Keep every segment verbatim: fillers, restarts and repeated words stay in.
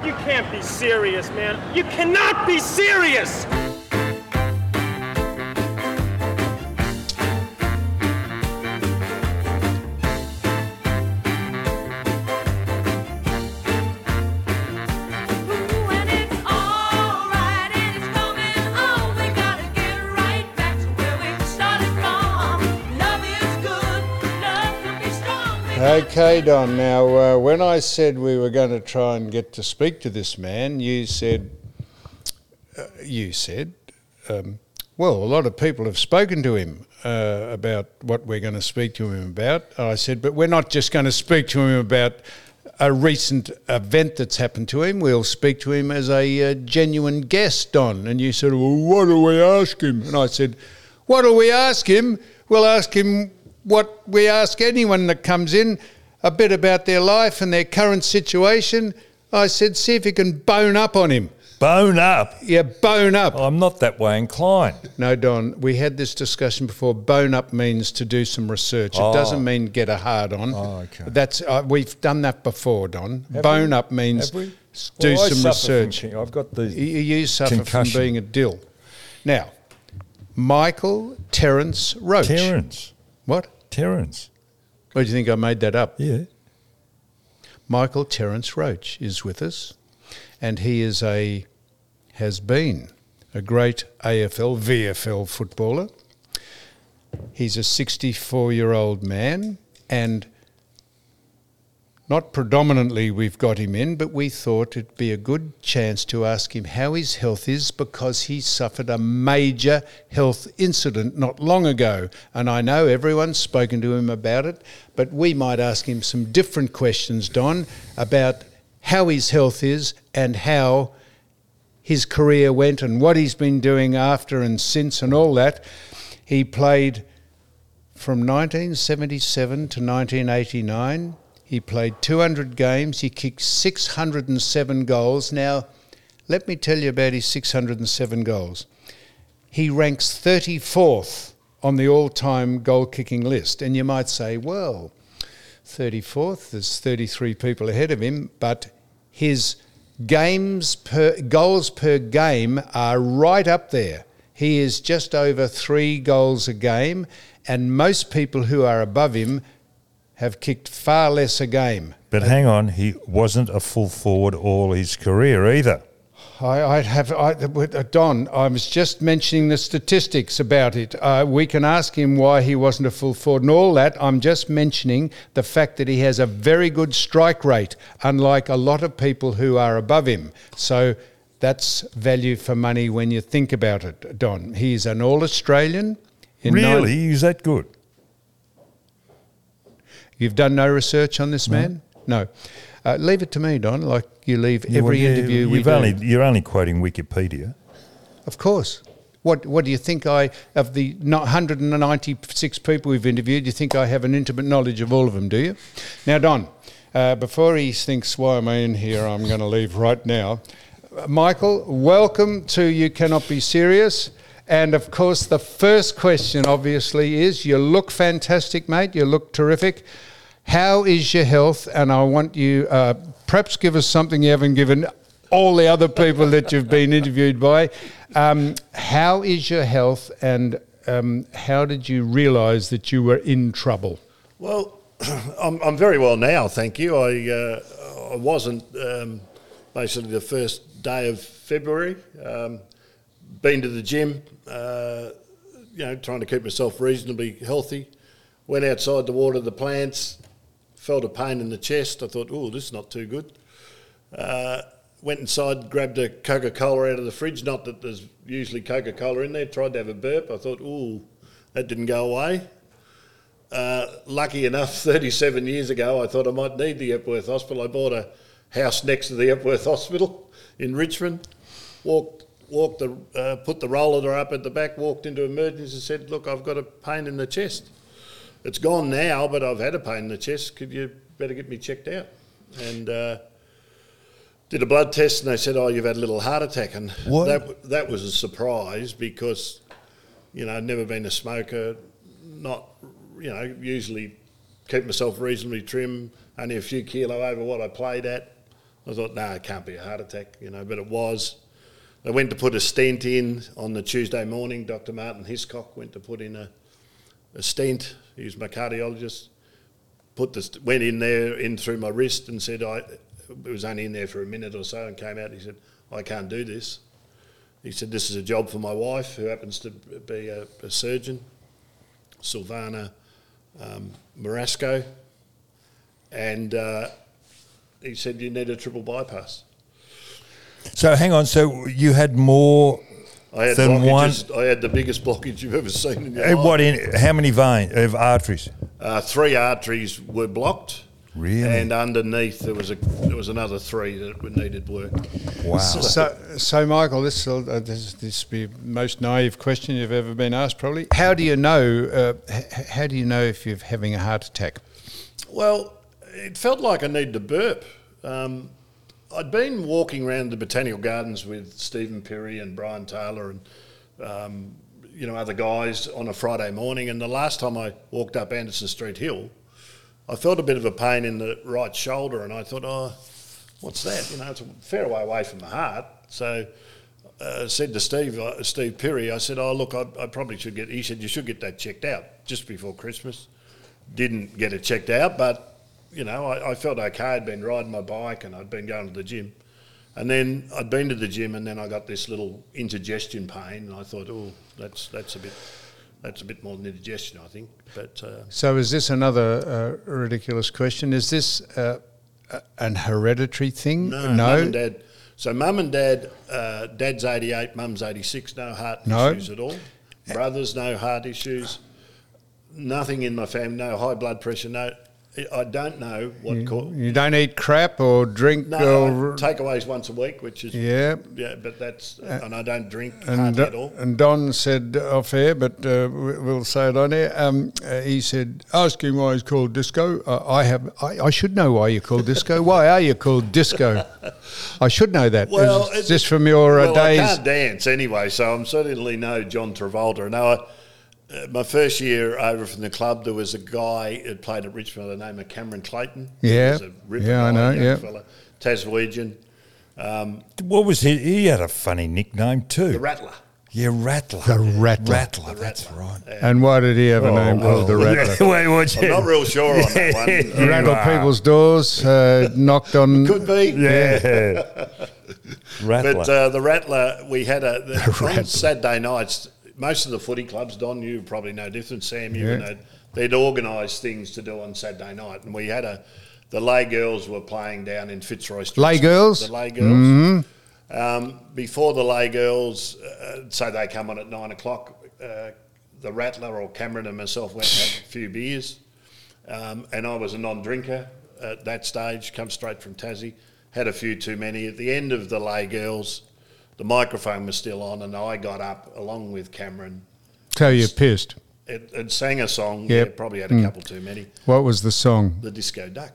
You can't be serious, man. You cannot be serious! Okay, Don. Now, uh, when I said we were going to try and get to speak to this man, you said, uh, you said, um, well, a lot of people have spoken to him uh, about what we're going to speak to him about. I said, but we're not just going to speak to him about a recent event that's happened to him. We'll speak to him as a uh, genuine guest, Don. And you said, well, what do we ask him? And I said, what do we ask him? We'll ask him what we ask anyone that comes in, a bit about their life and their current situation. I said, see if you can bone up on him. Bone up? Yeah, bone up. I'm not that way inclined. No, Don, we had this discussion before. Bone up means to do some research. Oh. It doesn't mean get a hard on. Oh, okay. That's uh, we've done that before, Don. Have bone we? up means Have we? do Well, I some suffer research. from- I've got the You, you suffer concussion. from being a dill. Now, Michael Terence Roach. Terence. What? Terence. Or do you think I made that up? Yeah. Michael Terence Roach is with us, and he is a, has been a great A F L, V F L footballer. He's a sixty-four-year-old man, and not predominantly we've got him in, but we thought it'd be a good chance to ask him how his health is, because he suffered a major health incident not long ago. And I know everyone's spoken to him about it, but we might ask him some different questions, Don, about how his health is and how his career went and what he's been doing after and since and all that. He played from nineteen seventy-seven to nineteen eighty-nine. He played two hundred games. He kicked six hundred seven goals. Now, let me tell you about his six hundred seven goals. He ranks thirty-fourth on the all-time goal-kicking list. And you might say, well, thirty-fourth, there's thirty-three people ahead of him, but his games per goals per game are right up there. He is just over three goals a game, and most people who are above him have kicked far less a game. But hang on, he wasn't a full forward all his career either. I, I'd have, I, Don, I was just mentioning the statistics about it. Uh, we can ask him why he wasn't a full forward and all that. I'm just mentioning the fact that he has a very good strike rate, unlike a lot of people who are above him. So that's value for money when you think about it, Don. He's an All-Australian. in Really? nine- Is that good? You've done no research on this No. man? No. Uh, leave it to me, Don, like you leave Yeah, every well, you- interview we you've do. only, You're only quoting Wikipedia. Of course. What What do you think I, of the no- one hundred ninety-six people we've interviewed, do you think I have an intimate knowledge of all of them, do you? Now, Don, uh, before he thinks, why am I in here, I'm going to leave right now. Uh, Michael, welcome to You Cannot Be Serious. And, of course, the first question, obviously, is you look fantastic, mate. You look terrific. How is your health? And I want you, uh, perhaps give us something you haven't given all the other people that you've been interviewed by. Um, how is your health, and um, how did you realise that you were in trouble? Well, I'm, I'm very well now, thank you. I uh, I wasn't um, basically the first day of February. Um, been to the gym, uh, you know, trying to keep myself reasonably healthy. Went outside to water the plants, felt a pain in the chest. I thought, oh, this is not too good. Uh, went inside, grabbed a Coca-Cola out of the fridge, not that there's usually Coca-Cola in there, tried to have a burp. I thought, ooh, that didn't go away. Uh, lucky enough, thirty-seven years ago, I thought I might need the Epworth Hospital. I bought a house next to the Epworth Hospital in Richmond, walked walked the, uh, put the roller up at the back, walked into emergency and said, look, I've got a pain in the chest. It's gone now, but I've had a pain in the chest. Could you better get me checked out? And uh, did a blood test, and they said, oh, you've had a little heart attack. And What? that that was a surprise because, you know, I'd never been a smoker, not, you know, usually keep myself reasonably trim, only a few kilo over what I played at. I thought, no, it can't be a heart attack, you know, but it was. They went to put a stent in on the Tuesday morning. Doctor Martin Hiscock went to put in a, a stent. He was my cardiologist. Put the went in there, in through my wrist, and said, I it was only in there for a minute or so, and came out. He said, I can't do this. He said, this is a job for my wife, who happens to be a, a surgeon, Silvana um, Marasco. And uh, he said, you need a triple bypass. So hang on. So you had more I had than one. blockages. I had the biggest blockage you've ever seen in your Uh, life. What in? How many veins of arteries? Uh, three arteries were blocked. Really? And underneath there was a there was another three that needed work. Wow. So, so Michael, this will uh, this this will be the most naive question you've ever been asked, probably. How do you know? Uh, h- how do you know if you're having a heart attack? Well, it felt like I needed to burp. Um, I'd been walking around the Botanical Gardens with Stephen Perry and Brian Taylor and um, you know other guys on a Friday morning, and the last time I walked up Anderson Street Hill, I felt a bit of a pain in the right shoulder, and I thought, oh, what's that? You know, it's a fair way away from the heart. So I uh, said to Steve, uh, Steve Perry, I said, oh, look, I, I probably should get, he said, you should get that checked out just before Christmas. Didn't get it checked out, but, you know, I, I felt okay. I'd been riding my bike and I'd been going to the gym. And then I'd been to the gym, and then I got this little indigestion pain, and I thought, oh, that's that's a bit... That's a bit more than indigestion, I think. But uh, So is this another uh, ridiculous question? Is this uh, a- an hereditary thing? no, mum and dad. So mum and dad, uh, dad's eighty-eight, mum's eighty-six, no heart No. issues at all. Brothers, no heart issues. Nothing in my family, no high blood pressure, no. I don't know what You, caused. you don't eat crap or drink No, or takeaways once a week, which is yeah. yeah, but that's and I don't drink And, hardly uh, at all. and Don said off air, but uh, we- we'll say it on air. Um, uh, he said, asking why he's called Disco. Uh, I have. I, I should know why you're called Disco. Why are you called Disco? I should know that. Well, It's it- just from your uh, well, I days. can't dance anyway, so I'm certainly no John Travolta. No, I, uh, my first year over from the club, there was a guy who played at Richmond by the name of Cameron Clayton. He Yeah, was a ripper yeah, I guy, know, young yeah. fella, Taswegian, um, What was he? He had a funny nickname too. the Rattler. Yeah, Rattler. The Rattler. Rattler. That's right. And why did he have a name called the Rattler? Wait, what's I'm not real sure on that one. Rattled people's doors, uh, knocked on. Could be. Yeah. Rattler. But uh, the Rattler, we had a the, on Saturday nights. Most of the footy clubs, Don, you probably know different. Sam, you Yeah. know, they'd organise things to do on Saturday night, and we had a. The lay girls were playing down in Fitzroy Street. Lay girls? The lay girls. Um, before the lay girls, uh, so they come on at nine o'clock. Uh, the Rattler or Cameron and myself went and had a few beers, um, and I was a non-drinker at that stage. Come straight from Tassie, had a few too many. At the end of the lay girls, the microphone was still on, and I got up along with Cameron So you're pissed. and, and sang a song. Yep. Yeah, probably had a couple too many. What was the song? The Disco Duck.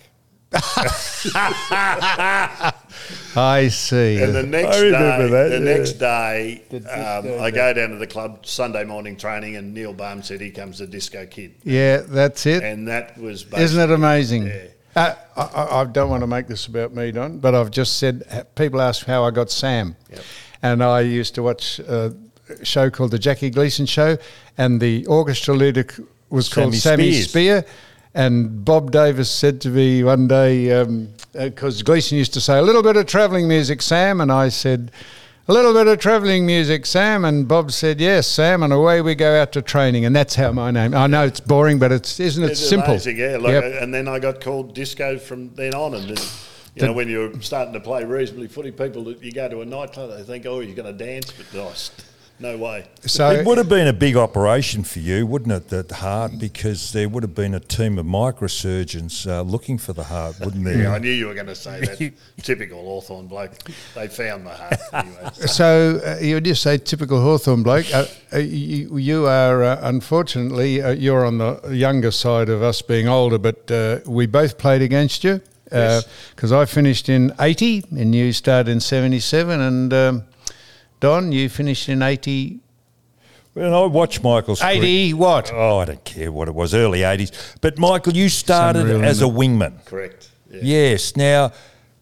I see. And the next I remember day, that, the yeah. next day, um, I go down to the club Sunday morning training, and Neil Baum said, "Here comes the Disco Kid," Yeah, that's it. and that was Isn't it basically- amazing? Yeah. Uh, I, I- I don't want to make this about me, Don, but I've just said, people ask how I got Sam. Yep. And I used to watch a show called The Jackie Gleason Show, and the orchestra leader c- was called Sammy Sammy Spears. Spear. And Bob Davis said to me one day, because Gleason used to say, a little bit of travelling music, Sam. And I said, a little bit of travelling music, Sam. And Bob said, yes, Sam. And away we go out to training. And that's how my name, I know it's boring, but it's, isn't it It's simple? amazing, yeah. Like, Yep. And then I got called Disco from then on. And then, you know, when you're starting to play reasonably footy, people, you go to a nightclub, they think, oh, you're going to dance, but nice. No way. So It would have been a big operation for you, wouldn't it, the heart? Because there would have been a team of microsurgeons uh, looking for the heart, wouldn't there? Yeah, I knew you were going to say that. Typical Hawthorn bloke. They found my heart anyway. So uh, you just say typical Hawthorn bloke. Uh, uh, you, you are uh, unfortunately uh, you're on the younger side of us being older, but uh, we both played against you because Yes. I finished in eighty and you started in seventy-seven, and um, Don, you finished in eighty. When I watched Michael's career- eighty what? Oh, I don't care what it was, early eighties. But Michael, you started unreal, as a isn't wingman. Correct. Yeah. Yes. Now,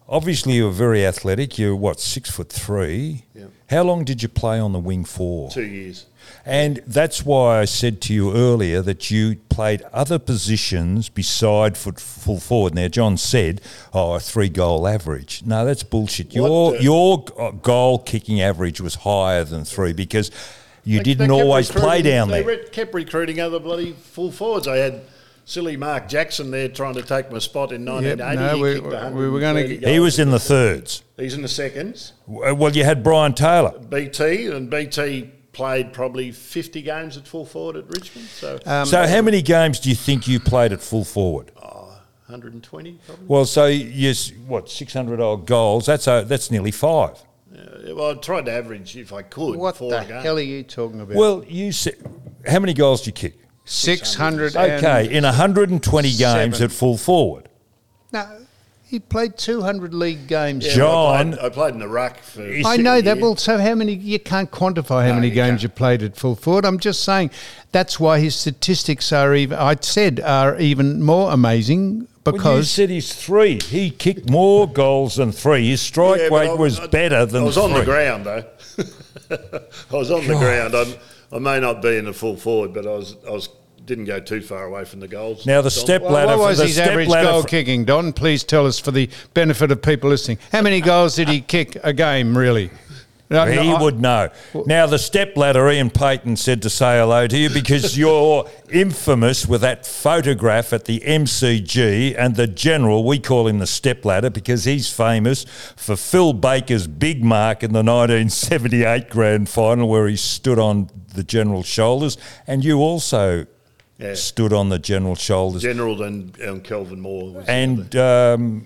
Obviously, you were very athletic. You're, what, six foot three? Yeah. How long did you play on the wing for? Two years. And that's why I said to you earlier that you played other positions beside foot, full forward. Now, John said, oh, a three-goal average. No, that's bullshit. Your What, uh, your goal-kicking average was higher than three because you They- didn't they kept always play recruiting- down they there. re- kept recruiting other bloody full forwards. I had silly Mark Jackson there trying to take my spot in nineteen eighty. no, He we- kicked we one were gonna- thirty He goals. was in the thirds. He's in the seconds. Well, you had Brian Taylor. B T, and B T played probably fifty games at full forward at Richmond. So Um, so how many games do you think you played at full forward? one hundred twenty probably. Well, so yes, what six hundred odd goals? That's a, that's nearly five. Yeah, well, I tried to average if I could. What four the a game. hell are you talking about? Well, you said how many goals do you kick? six hundred. Okay, in one hundred twenty games seven. at full forward. No, he played two hundred league games. Yeah, John- I played, I played in the ruck for. Is- I know that. Yeah. Well, so how many? You can't quantify how No, many you games can't. you played at full forward. I'm just saying that's why his statistics are even. I said are even more amazing Well, you because said he's three. He kicked more goals than three. His strike Yeah, but rate I- was I- better than I was three. on the ground though. I was on the ground. I'm, I may not be in the full forward, but I was. I was. Didn't go too far away from the goals. Now the Don. step Well, ladder. what for was the his step average ladder goal for- kicking? Don, please tell us for the benefit of people listening. How many goals did he kick a game? Really? No, no, He I- would know. Now, the step ladder, Ian Payton said to say hello to you because you're infamous with that photograph at the M C G and the general. We call him the step ladder because he's famous for Phil Baker's big mark in the nineteen seventy-eight grand final where he stood on the general's shoulders. And you also Yeah. stood on the general's shoulders. General and, and Kelvin Moore. Was and um,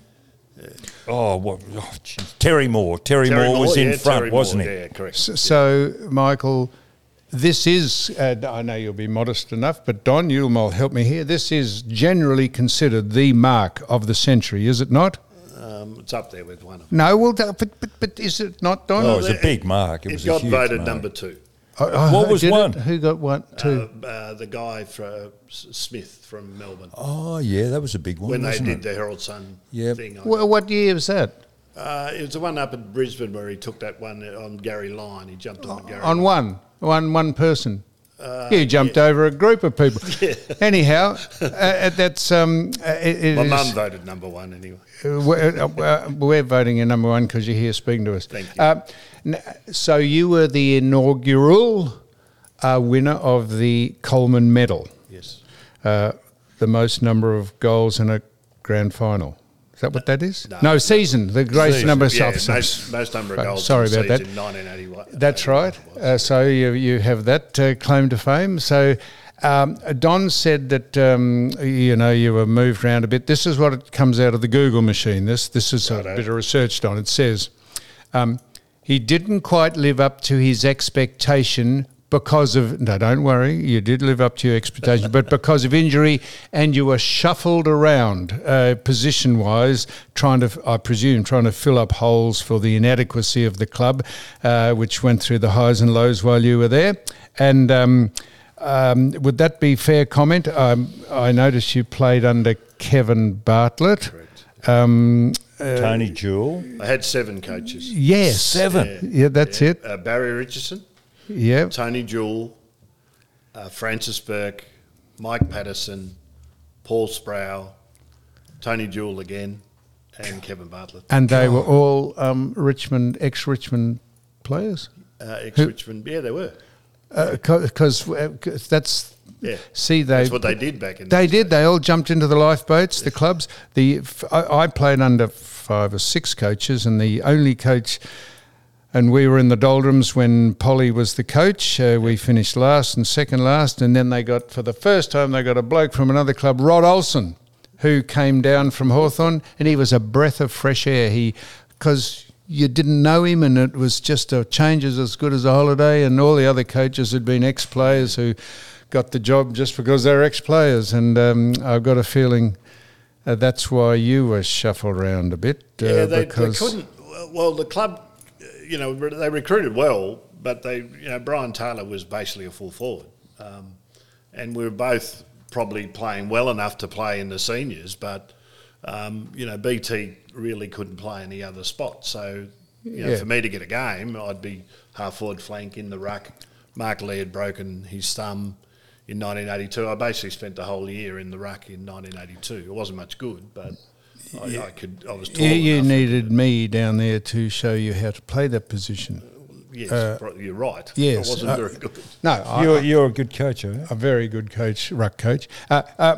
oh, what? Oh, geez. Terry Moore. Terry, Terry Moore was in yeah, front, Terry wasn't Moore, he? Yeah, correct. So, so, Michael, this is, uh, I know you'll be modest enough, but Don, you'll help me here. This is generally considered the mark of the century, is it not? Um, it's up there with one of them. No, well, but, but, but is it not, Don? Oh, it was a big mark. It, It was a got huge voted mark. number two. Oh, oh, What was did it? one? Who got one? Two. Uh, uh, the guy from Smith from Melbourne. Oh, yeah, that was a big one, when they wasn't did it? the Herald Sun Yep. thing. on well, what year was that? Uh, it was the one up at Brisbane where he took that one on Gary Lyon. He jumped on Gary. On one, one, one person. Uh, you jumped over a group of people. Anyhow, uh, that's um, uh, it, it My is- mum voted number one anyway. Uh, We're, uh, uh, we're voting in number one because you're here speaking to us. Thank you. Uh, n- so you were the inaugural uh, winner of the Coleman Medal, Yes. uh, the most number of goals in a grand final. Is that what that is? No. season, the greatest Season. number of Yeah, subs- most, most number of Right, goals. sorry in the about that. season, nineteen eighty-one. That's right. it was. Uh, so you you have that uh, claim to fame. So um, Don said that um, you know you were moved around a bit. This is what it comes out of the Google machine. This this is a Righto. bit of research, Don. It says um, he didn't quite live up to his expectation because of no. Don't worry, you did live up to your expectation, but because of injury, and you were shuffled around uh, position-wise, trying to, I presume, trying to fill up holes for the inadequacy of the club, uh, which went through the highs and lows while you were there. And um, um, would that be fair comment? Um, I noticed you played under Kevin Bartlett. Correct. Um, Tony Jewell. I had seven coaches. yes, Seven. Yeah, that's Yeah. it. Uh, Barry Richardson, Yeah. Tony Jewell, uh, Francis Burke, Mike Patterson, Paul Sproul, Tony Jewell again, and Kevin Bartlett. And they were all um, Richmond, ex-Richmond players? Uh, ex-Richmond, yeah, they were. Because uh, that's... Yeah, See, they that's what they did back in. They those did. days. They all jumped into the lifeboats, the clubs. The f- I, I played under five or six coaches, and the only coach, and we were in the doldrums when Polly was the coach. Uh, we finished last and second last, and then they got, for the first time, they got a bloke from another club, Rod Olsen, who came down from Hawthorn, and he was a breath of fresh air. He, because you didn't know him, and it was just a change is as good as a holiday, and all the other coaches had been ex-players who got the job just because they're ex-players, and um, I've got a feeling uh, that's why you were shuffled around a bit. Uh, Yeah, they, they because couldn't. Well, the club, you know, they recruited well, but they, you know, Brian Taylor was basically a full forward, um, and we were both probably playing well enough to play in the seniors, but um, you know, B T really couldn't play any other spot. So, you know, Yeah. for me to get a game, I'd be half forward flank in the ruck. Mark Lee had broken his thumb in nineteen eighty-two. I basically spent the whole year in the ruck in nineteen eighty-two. It wasn't much good, but I, I could. I was tall You, you enough. needed me down there to show you how to play that position. Yes, uh, pro- you're right. yes, I wasn't uh, very good. No, I, You're, I- you're a good coach, are you? a very good coach, ruck coach. Uh, uh,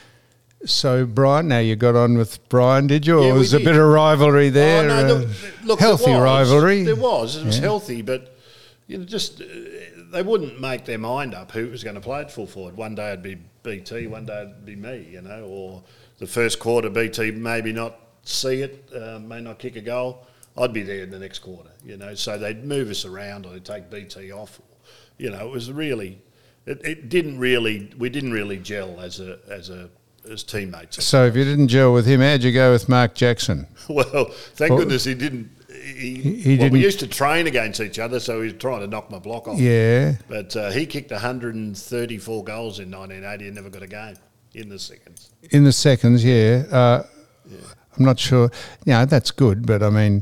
so, Brian, now you got on with Brian, did you? Or Yeah, we was a did. bit of rivalry there? Oh, no, uh, look, look, healthy there was. rivalry. There was. It was Yeah. healthy, but you know, just uh, they wouldn't make their mind up who was going to play at full forward. One day it'd be B T, one day it'd be me, you know, or the first quarter B T maybe not see it, uh, may not kick a goal. I'd be there in the next quarter, you know. So they'd move us around, or they'd take B T off. You know, it was really, it, it didn't really, we didn't really gel as a as a as teammates. So, if you didn't gel with him, how'd you go with Mark Jackson? Well, thank Well, goodness he didn't. He, he well, didn't- we used to train against each other, so he was trying to knock my block off. Yeah. But uh, he kicked one hundred thirty-four goals in nineteen eighty and never got a game in the seconds. In the seconds, yeah. Uh, I'm not sure. Yeah, that's good, but I mean,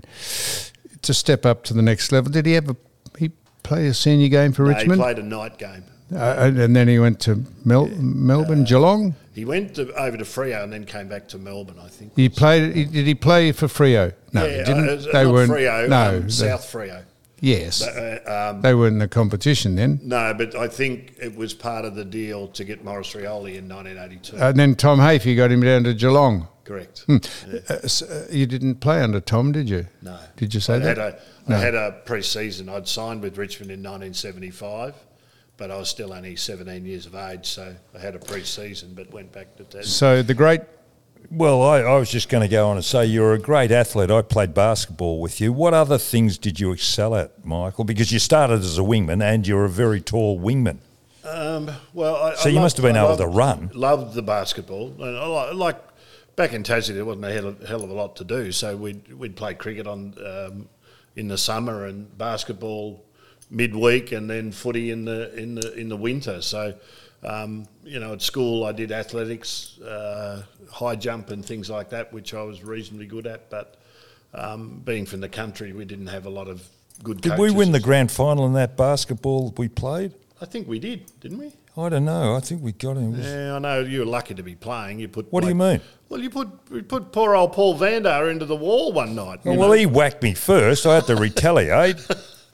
to step up to the next level, did he ever he play a senior game for No, Richmond? he played a night game. Uh, and and then he went to Mel- Melbourne, Geelong. He went to, over to Freo and then came back to Melbourne, I think. He played. He, did he play for Freo? No, yeah, he didn't. uh, they not weren't. Freo, no, um, they- South Freo. yes, Uh, um, they weren't in the competition then. no, but I think it was part of the deal to get Morris Rioli in nineteen eighty-two. And then Tom Hafey got him down to Geelong. Correct. Uh, s- uh, you didn't play under Tom, did you? No. Did you say I that? Had a, No. I had a pre-season. I'd signed with Richmond in nineteen seventy-five, but I was still only seventeen years of age, so I had a pre-season, but went back to Tasmania. So the great. Well, I, I was just going to go on and say you're a great athlete. I played basketball with you. What other things did you excel at, Michael? Because you started as a wingman and you're a very tall wingman. Um, well, I, So I you must have been I able loved, to run. Loved the basketball. And I li- like back in Tassie, there wasn't a hell of, hell of a lot to do, so we'd we'd play cricket on um, in the summer and basketball midweek, and then footy in the in the in the winter. So. Um, you know, at school I did athletics, uh, high jump and things like that, which I was reasonably good at. But um, being from the country, we didn't have a lot of good Did coaches. we win the grand final in that basketball we played? I think we did, didn't we? I don't know. I think we got him. Yeah, I know. You were lucky to be playing. You put. What do you mean? Well, you put you put poor old Paul Vandar into the wall one night. you Oh, well, know. he whacked me first. I had to retaliate.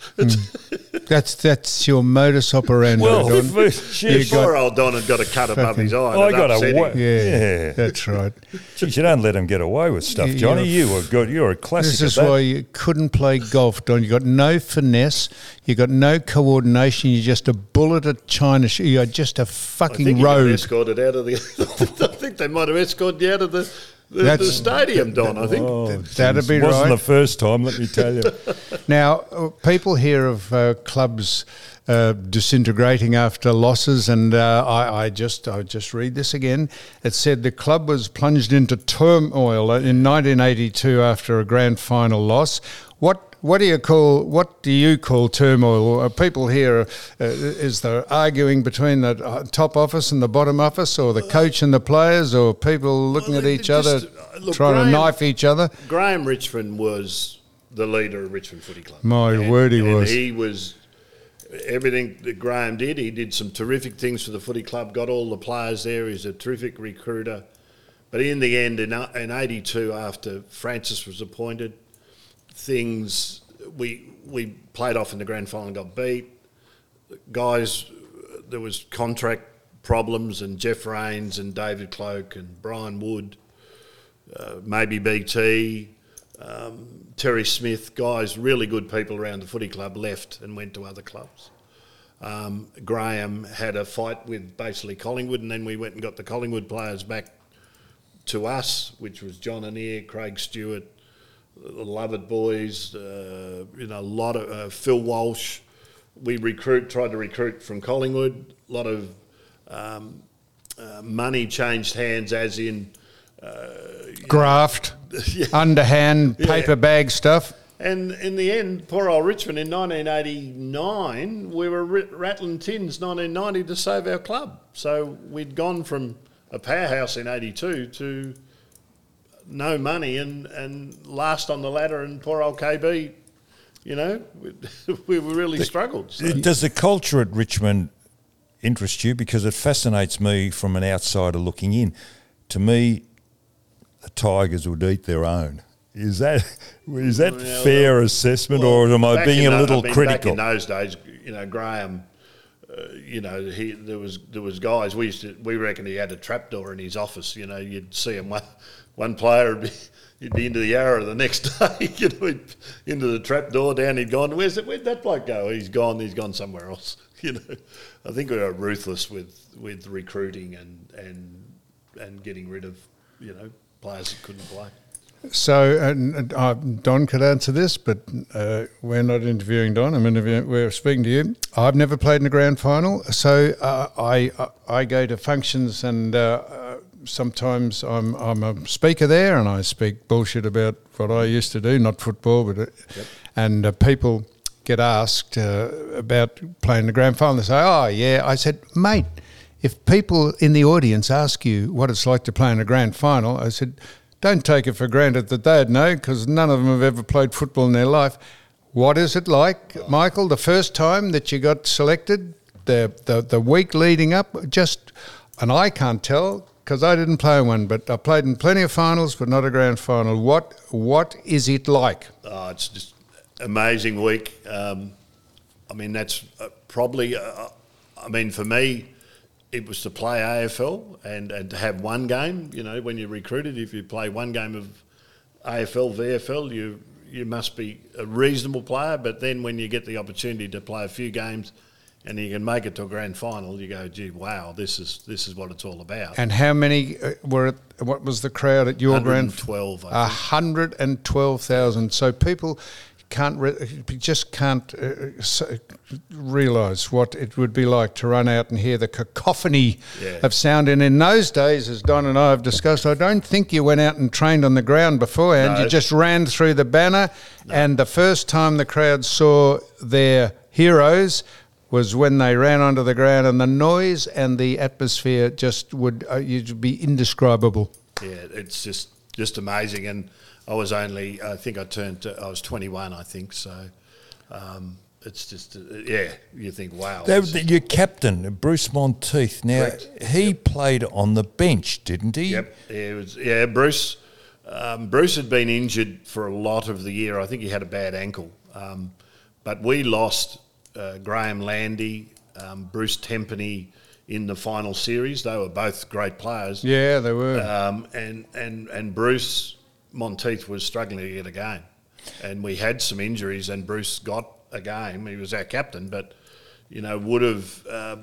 That's that's your modus operandi. well, Don. first, You shit. got- Poor old Don had got a cut above his eye. I and it got a upset wa- him. Yeah, Yeah. that's right. Geez, you don't let him get away with stuff, You- Johnny. you're- You were good. You're a classic. This at is that. why you couldn't play golf, Don. You got no finesse. You got no coordination. You're just a bullet at China. sh- You're just a I fucking think he got road. escorted out of the. I think they might have escorted you out of the, the, the That's- stadium, Don. I think. Oh, That'd geez. be Wasn't right. the first time, let me tell you. Now, uh, people hear of uh, clubs uh, disintegrating after losses, and uh, I, I just I just read this again. It said the club was plunged into turmoil in nineteen eighty-two after a grand final loss. What what do you call what do you call turmoil? Uh, people here, uh, is there arguing between the uh, top office and the bottom office, or the coach and the players, or people looking Well, at it each just- other, uh, look, trying to Graham- knife each other? Graham Richmond was the leader of Richmond Footy Club. My And- word, he and was. He was everything that Graham did. He did some terrific things for the footy club. Got all the players there. He's a terrific recruiter. But in the end, in in eighty-two, after Francis was appointed, things we we played off in the grand final and got beat. Guys, there was contract problems, and Jeff Rains and David Cloak and Brian Wood, uh, maybe B T, um, Terry Smith, guys, really good people around the footy club left and went to other clubs. Um, Graham had a fight with basically Collingwood, and then we went and got the Collingwood players back to us, which was John Annear, Craig Stewart, the Lovett boys, uh, you know, a lot of uh, Phil Walsh. We recruit, tried to recruit from Collingwood. A lot of um, uh, money changed hands, as in, Graft, underhand, paper bag stuff. and in the end, poor old Richmond in nineteen eighty-nine, we were rit- rattling tins nineteen ninety to save our club. So we'd gone from a powerhouse in eighty-two to no money and, and last on the ladder, and poor old K B, you know, we, we really struggled. So. Does the culture at Richmond interest you? Because it fascinates me from an outsider looking in. To me, the Tigers would eat their own. Is that is that well, fair well, assessment, well, or am I back being in a the- little I mean, critical? Back in those days, you know, Graham, uh, you know, he there was there was guys. We used to we reckon he had a trapdoor in his office. You know, you'd see him one, one player would be. He'd be into the Yarra the next day, you know, he'd- into the trapdoor down. He'd gone. Where's it? Where'd that bloke go? He's gone. He's gone somewhere else. You know, I think we were ruthless with, with recruiting and and and getting rid of, you know, players that couldn't play. So uh, uh, Don could answer this, but uh, we're not interviewing Don. I'm interviewing. We're speaking to you. I've never played in a grand final, so uh, I I go to functions and. Uh, Sometimes I'm I'm a speaker there, and I speak bullshit about what I used to do, not football, but uh, Yep. and uh, people get asked uh, about playing the grand final. They say, "Oh yeah," I said, "Mate, if people in the audience ask you what it's like to play in a grand final," I said, "don't take it for granted that they'd know, because none of them have ever played football in their life. What is it like, oh. Michael? The first time that you got selected, the the the week leading up, just and I can't tell." Because I didn't play one, but I played in plenty of finals, but not a grand final. What What is it like? Oh, it's just amazing week. Um, I mean, that's uh, probably. Uh, I mean, for me, it was to play A F L and, and to have one game. You know, when you're recruited, if you play one game of A F L, V F L, you you must be a reasonable player. But then when you get the opportunity to play a few games, and you can make it to a grand final, you go, gee, wow, this is this is what it's all about. And how many uh, were at, what was the crowd at your grand? one hundred twelve, I one think. hundred twelve thousand. So people can't re- just can't uh, so realise what it would be like to run out and hear the cacophony Yeah. of sound. And in those days, as Don and I have discussed, I don't think you went out and trained on the ground beforehand. No. You just ran through the banner, and the first time the crowd saw their heroes was when they ran onto the ground, and the noise and the atmosphere just would uh, you'd be indescribable. Yeah, it's just just amazing. And I was only, I think I turned, to, I was twenty-one, I think. So um, it's just, uh, yeah, you think, wow. They- this is- your captain, Bruce Monteith. Now Correct. he played on the bench, didn't he? Yep. Yeah, it was, yeah Bruce. Um, Bruce had been injured for a lot of the year. I think he had a bad ankle. Um, but we lost uh, Graham Landy, um, Bruce Tempany in the final series. They were both great players. Yeah, they were. Um, and, and, and Bruce Monteith was struggling to get a game. And we had some injuries, and Bruce got a game. He was our captain, but, you know, would have uh,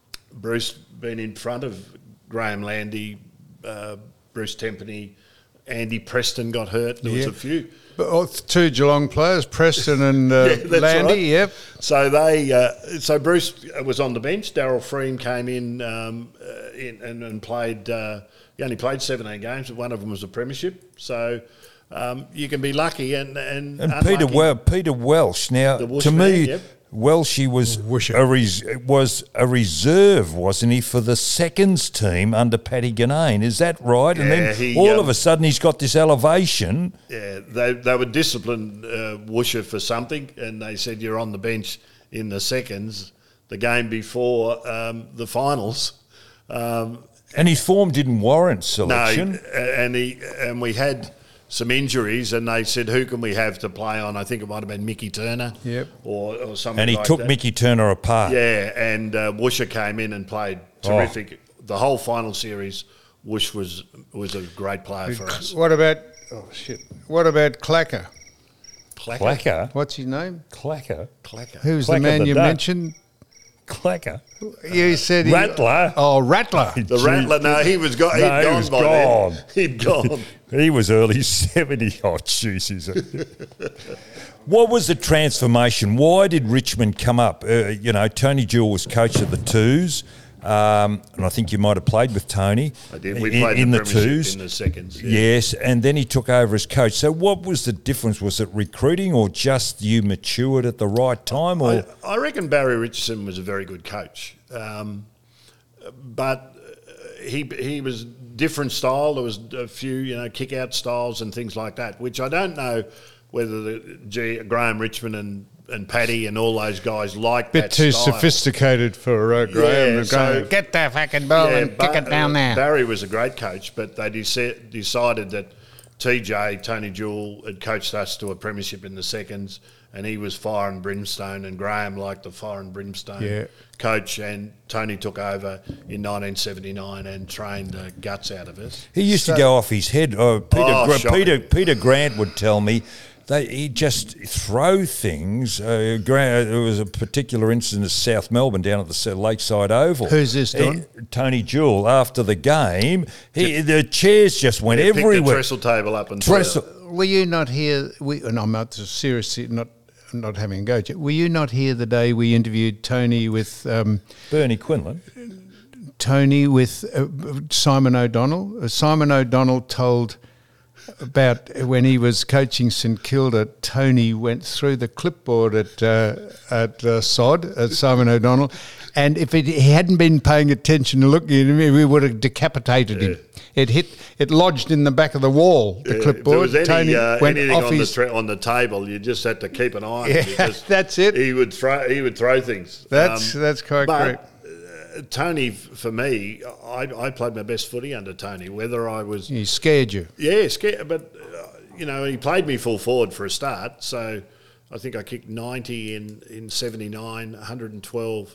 Bruce been in front of Graham Landy, uh, Bruce Tempany, Andy Preston got hurt. There was Yeah. a few. But all th- two Geelong players, Preston and uh, Yeah, that's Landy, right. yep. So they, uh, so Bruce was on the bench. Darryl Freem came in, um, uh, in and, and played. Uh, he only played seventeen games, but one of them was a premiership. So um, you can be lucky and and, And Peter unlucky. well, Peter Welsh. Now, The Welsh to me, man, yep. Welsh was Wisher. a res- was a reserve, wasn't he, for the seconds team under Paddy Ganane? Is that right? and Yeah, then he, all um, of a sudden he's got this elevation. Yeah, they they were disciplined uh, Woosher for something, and they said you're on the bench in the seconds, the game before um, the finals. Um, And his form didn't warrant no, selection. and he and we had some injuries, and they said who can we have to play on? I think it might have been Mickey Turner, Yep. or, or something. and he like took that. Mickey Turner apart. Yeah, and uh, Woosher came in and played terrific. The whole final series, Woosh was was a great player for us. What about, oh shit, what about Clacker? Clacker? What's his name? Clacker? Clacker. Who's the Clacker man the you Dutch. mentioned? Clacker? You said he, Rattler. Oh, Rattler. The Rattler, no, he was go- he'd No, he gone was by gone. then. He'd gone. He was early seventy. Oh, Jesus. What was the transformation? Why did Richmond come up? Uh, you know, Tony Jewell was coach of the twos, um, and I think you might have played with Tony. I did. We in, played in the, the premiership twos. in the seconds. Yeah. Yes, and then he took over as coach. So what was the difference? Was it recruiting or just you matured at the right time? Or I, I reckon Barry Richardson was a very good coach, um, but he he was different style. There was a few, you know, kick out styles and things like that, which I don't know whether the G, Graham Richmond and, and Paddy and all those guys like Bit that too style. sophisticated for uh, Graham. Yeah, Graham. so- Get that fucking ball Yeah, and Ba- kick it down uh, there. Barry was a great coach, but they deci- decided that T J, Tony Jewell, had coached us to a premiership in the seconds, and he was fire and brimstone, and Graham liked the fire and brimstone Yeah. coach, and Tony took over in nineteen seventy-nine and trained the guts out of us. He used So- to go off his head. Oh, Peter, Oh, Gra- shocking. Peter, Peter Grant would tell me they he'd just throw things. Uh, Grant, there was a particular incident at South Melbourne down at the S- Lakeside Oval. Who's this, Don? He- Tony Jewell. After the game, he, the chairs just went Yeah, picked the everywhere. trestle table up and Trestle- Were you not here? We, and I'm not seriously not not having a go. Jim. Were you not here the day we interviewed Tony with um, Bernie Quinlan. Tony with uh, Simon O'Donnell? Uh, Simon O'Donnell told about when he was coaching St Kilda. Tony went through the clipboard at uh, at uh, Sod at Simon O'Donnell, and if it, he hadn't been paying attention and looking at him, we would have decapitated him. It hit. It lodged in the back of the wall. The Yeah, clipboard. If there was any, Tony uh, went anything off on the, his. tre- on the table, you just had to keep an eye on Yeah, it because that's it. He would throw. He would throw things. That's Um, that's quite but, correct. uh, Tony, f- for me, I, I played my best footy under Tony. Whether I was He scared you. yeah scared, but uh, you know he played me full forward for a start. So I think I kicked ninety in in seventy-nine, one hundred twelve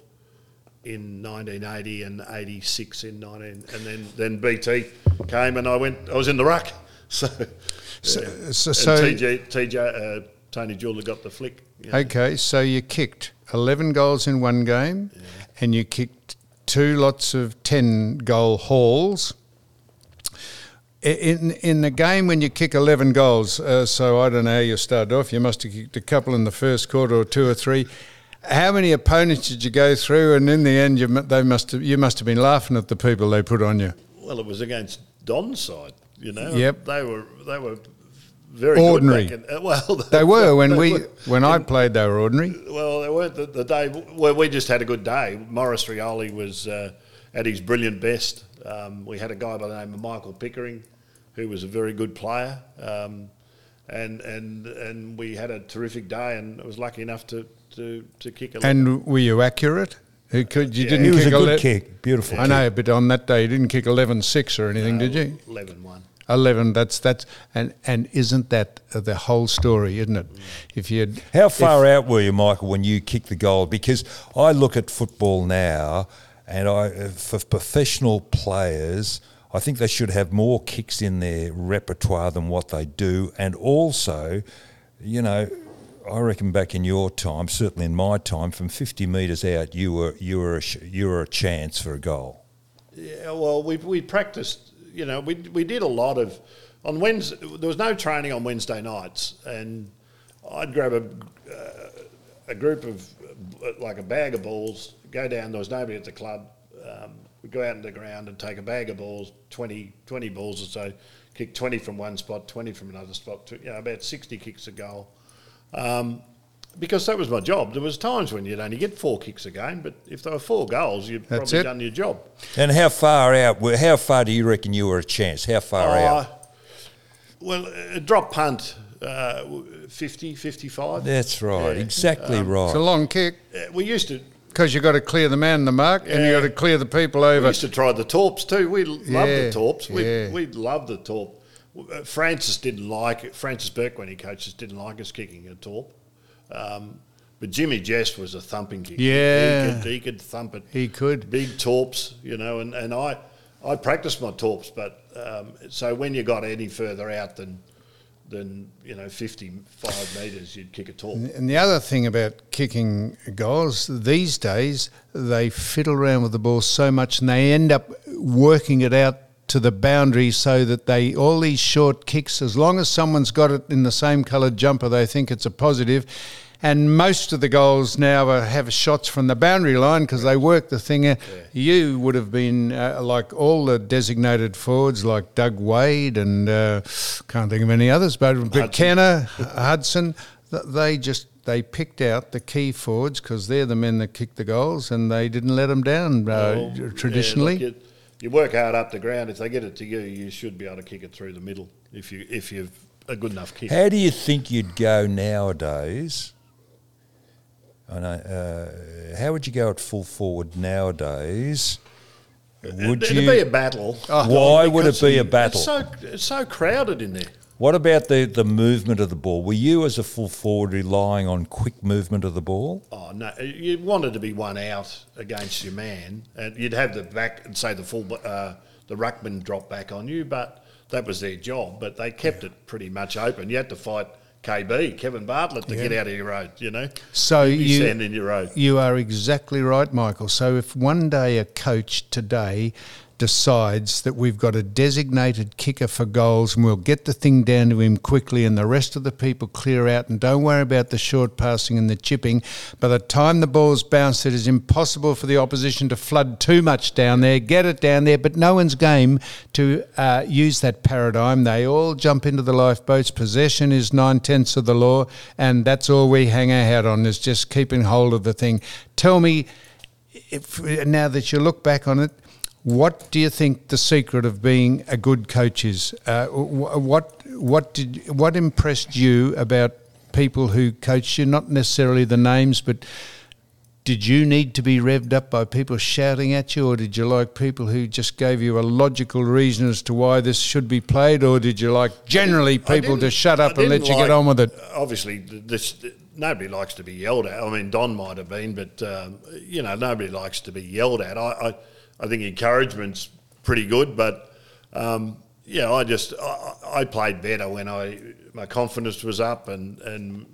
in nineteen eighty, and eighty-six in nineteen, and then then B T came and I went. I was in the ruck. So So, yeah. so, And so T J, T J uh, Tony Jewell got the flick. you know. okay, so you kicked eleven goals in one game, and you kicked two lots of ten goal hauls. I- In in the game when you kick eleven goals, uh, so I don't know how you started off. You must have kicked a couple in the first quarter or two or three. How many opponents did you go through? And in the end, you mu- they must have you must have been laughing at the people they put on you. Well, it was against Don's side, you know. Yep. They were they were very Ordinary. good back in, uh, well, They were when they we were- when I played. They were ordinary. Well, they weren't the, the day where we just had a good day. Morris Rioli was uh, at his brilliant best. Um, we had a guy by the name of Michael Pickering, who was a very good player, um, and and and we had a terrific day, and I was lucky enough to to, to kick a. And were you accurate? You, could, you Yeah. didn't He was kick a good ele- kick. Beautiful I kick. know, but on that day you didn't kick eleven six or anything, did you? eleven one. eleven. That's that's and and isn't that the whole story, isn't it? If you How far out were you, Michael, when you kicked the goal? Because I look at football now, and I for professional players, I think they should have more kicks in their repertoire than what they do. And also, you know, I reckon back in your time, certainly in my time, from fifty metres out, you were you were a, sh- you were a chance for a goal. Yeah, well, we we practiced. You know, we we did a lot of on Wednesday. There was no training on Wednesday nights, and I'd grab a uh, a group of uh, like a bag of balls, go down. There was nobody at the club. Um, we'd go out in the ground and take a bag of balls, twenty, twenty balls or so, kick twenty from one spot, twenty from another spot. You know, about sixty kicks a goal. Um, because that was my job. There was times when you'd only get four kicks a game, but if there were four goals, you'd That's probably it. done your job. And how far out? were- How far do you reckon you were a chance? How far out? Uh, well, a drop punt, uh, fifty, fifty-five. That's right. Yeah. Exactly right. it's a long kick Uh, we used to because you got to clear the man in the mark and you Yeah. got to clear the people we over. used to try the torps too. We loved Yeah, the torps. We yeah. we loved the torp. Uh, Francis didn't like it. Francis Burke, when he coaches, didn't like us kicking a torp. Um, but Jimmy Jess was a thumping kicker. Yeah. he could, he could thump it. He could. Big torps, you know, and, and I I practiced my torps, but um, so when you got any further out than than you know fifty-five metres, you'd kick a torp. And the other thing about kicking goals these days, they fiddle around with the ball so much, and they end up working it out to the boundary so that they all these short kicks, as long as someone's got it in the same coloured jumper, they think it's a positive. And most of the goals now are, have shots from the boundary line because they work the thing out. You would have been uh, like all the designated forwards, like Doug Wade and uh, can't think of any others, but McKenna, Hudson. th- They just they picked out the key forwards because they're the men that kick the goals, and they didn't let them down uh, Well, traditionally. yeah, look, you, you work hard up the ground. If they get it to you, you should be able to kick it through the middle if you if you've a good enough kick. How do you think you'd go nowadays? I know. Uh, how would you go at full forward nowadays? Would It'd you? be a battle. Why would it Because be a battle? It's so it's so crowded in there. What about the, the movement of the ball? Were you, as a full forward, relying on quick movement of the ball? Oh no! You wanted to be one out against your man, and you'd have the back and say the full uh, the ruckman drop back on you, but that was their job. But they kept it pretty much open. You had to fight K B, Kevin Bartlett, to Yeah. get out of your road. You know, So He'd be you, standing in your road. you are exactly right, Michael. So if one day a coach today decides that we've got a designated kicker for goals and we'll get the thing down to him quickly and the rest of the people clear out and don't worry about the short passing and the chipping, by the time the ball's bounced, it is impossible for the opposition to flood too much down there, get it down there, but no one's game to uh, use that paradigm. They all jump into the lifeboats. Possession is nine-tenths of the law, and that's all we hang our hat on, is just keeping hold of the thing. Tell me, if, now that you look back on it, what do you think the secret of being a good coach is? Uh, wh- what what did what impressed you about people who coached you? Not necessarily the names, but did you need to be revved up by people shouting at you, or did you like people who just gave you a logical reason as to why this should be played, or did you like generally people to shut up I and let didn't you like- get on with it? Obviously, this nobody likes to be yelled at. I mean, Don might have been, but um, you know, nobody likes to be yelled at. I, I, I think encouragement's pretty good, but um, yeah, I just I, I played better when I my confidence was up, and and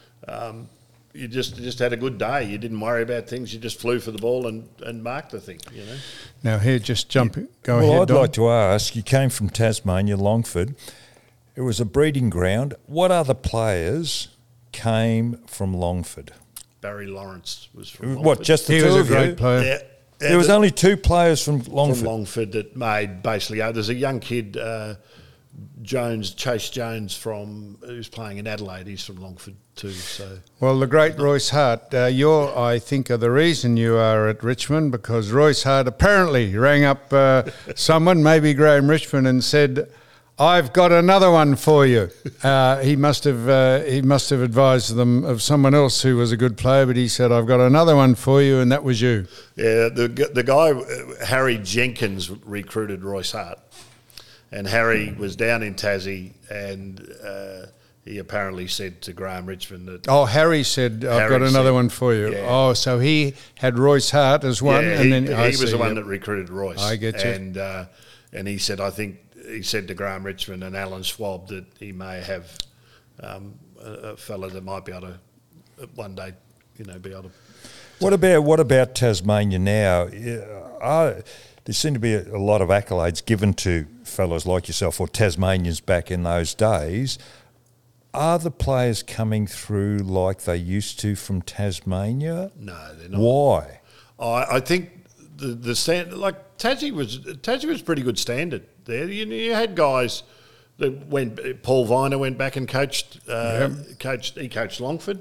um, you just just had a good day. You didn't worry about things. You just flew for the ball and, and marked the thing. You know. Now here, just jump. Go well, ahead, I'd Don. like to ask, you came from Tasmania, Longford. It was a breeding ground. What other players came from Longford? Barry Lawrence was from What, Longford. just the He two was a of great you? player. Yeah. Yeah, There was the- only two players from Longford. from Longford that made basically. Uh, there's a young kid, uh, Jones, Chase Jones, from who's playing in Adelaide. He's from Longford too. So Well, the great Royce Hart, uh, you're, I think, are the reason you are at Richmond, because Royce Hart apparently rang up uh, someone, maybe Graham Richmond, and said, "I've got another one for you." Uh, he must have uh, he must have advised them of someone else who was a good player, but he said, "I've got another one for you," and that was you. yeah, the g- the guy uh, Harry Jenkins recruited Royce Hart, and Harry was down in Tassie, and uh, he apparently said to Graham Richmond that. Oh, Harry said, "I've Harry got another said- one for you." yeah. Oh, so he had Royce Hart as one, Yeah, and he, then he I was see, the one yep. that recruited Royce. I get you. And uh, and he said, I think he said to Graham Richmond and Alan Schwab that he may have um, a, a fella that might be able to uh, one day, you know, be able to. What about what about Tasmania now? Yeah, I, there seem to be a, a lot of accolades given to fellows like yourself or Tasmanians back in those days. Are the players coming through like they used to from Tasmania? No, they're not. Why? I, I think the the stand like Tassie was Tassie was pretty good standard there. You, you had guys that went. Paul Viner went back and coached. Uh, Coached. He coached Longford.